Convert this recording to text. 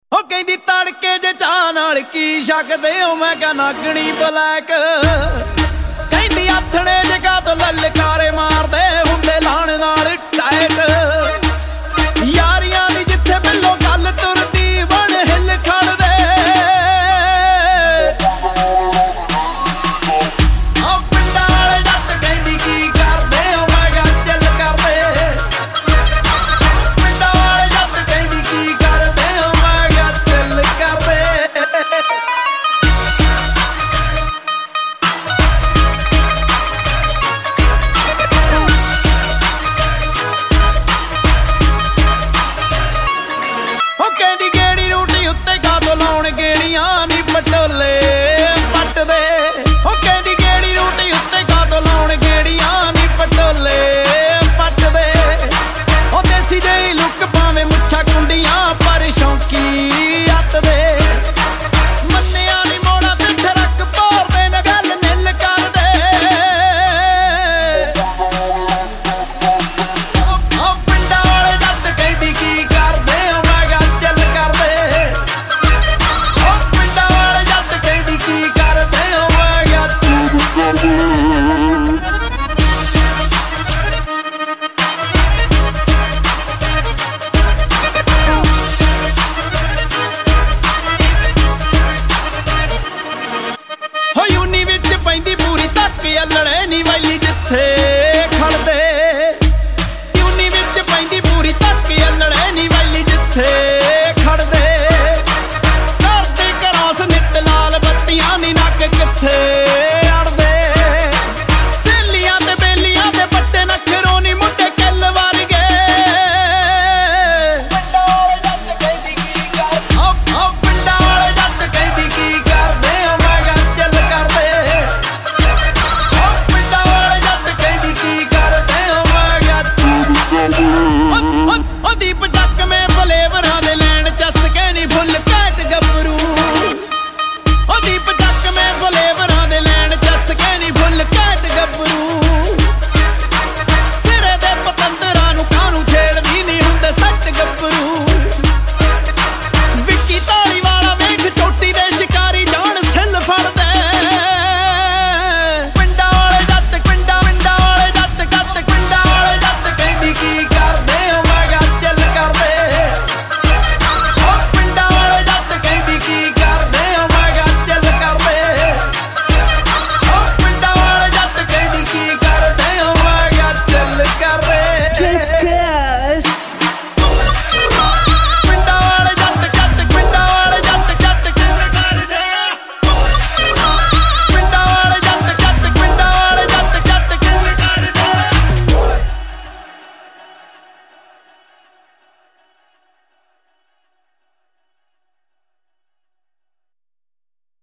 ਉਹ ਕਹਿੰਦੀ ਤੜਕੇ ਜੇ ਚਾਹ ਨਾਲ ਕੀ ਛਕਦੇ ਹੋ, ਮੈਂ ਕਿਹਾ ਨਾਗਣੀ ਬਲੈਕ। ਕਹਿੰਦੀ ਆਥਣੇ ਜਗਾ ਤੋਂ ਲਲਕਾਰੇ ਮਾਰਦੇ ਹੁੰਦੇ ਲਾਣ ਨਾਲ ਟਾਇਟ। ਯਾਰੀਆਂ ਦੀ ਜਿੱਥੇ ਬਿੱਲੋ ਗੱਲ ਤੁਰਦੀ ਬਣ ਹਿੱਲ ਖੜਦੇ। ਉਹ ਪਿੰਡਾਂ ਵਾਲੇ ਜੱਟ ਕਹਿੰਦੀ ਕੀ ਕਰਦੇ ਹੋ, ਮੈਂ ਕਿਹਾ ਚੱਲ ਕਰਦੇ। ਪਿੰਡਾਂ ਵਾਲੇ ਜੱਟ ਕਹਿੰਦੀ ਕੀ ਕਰਦੇ ਹੋ, ਮੈਂ ਕਿਹਾ ਚੱਲ ਕਰਦੇ। ਉਹ ਕਹਿੰਦੀ ਗੇੜੀ ਰੋਟੀ ਉੱਤੇ